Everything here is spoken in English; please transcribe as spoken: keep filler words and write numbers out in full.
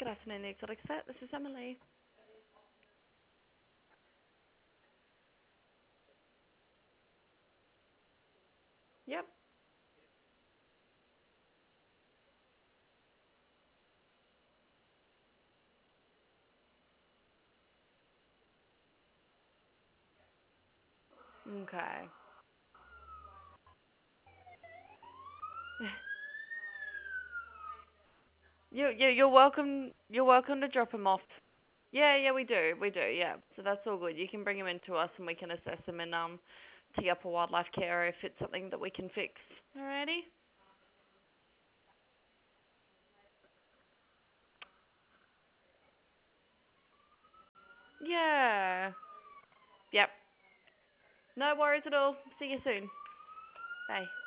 Good afternoon, the Exotic Set. This is Emily. Yep. Okay. You you you're welcome. You're welcome to drop him off. Yeah, yeah, we do, we do. Yeah, so that's all good. You can bring him in to us, and we can assess him in um Te Upper Wildlife Care if it's something that we can fix. Alrighty. Yeah. Yep. No worries at all. See you soon. Bye.